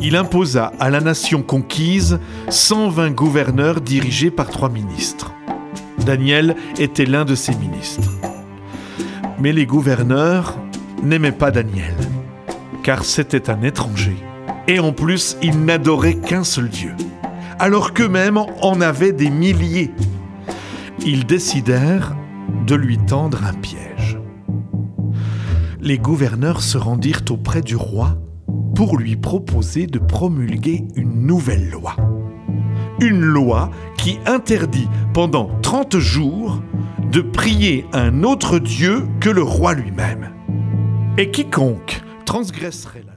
il imposa à la nation conquise 120 gouverneurs dirigés par 3 ministres. Daniel était l'un de ces ministres. Mais les gouverneurs n'aimaient pas Daniel, car c'était un étranger. Et en plus, ils n'adoraient qu'un seul Dieu, alors qu'eux-mêmes en avaient des milliers. Ils décidèrent de lui tendre un piège. Les gouverneurs se rendirent auprès du roi pour lui proposer de promulguer une nouvelle loi. Une loi qui interdit pendant 30 jours de prier un autre Dieu que le roi lui-même. Et quiconque transgresserait la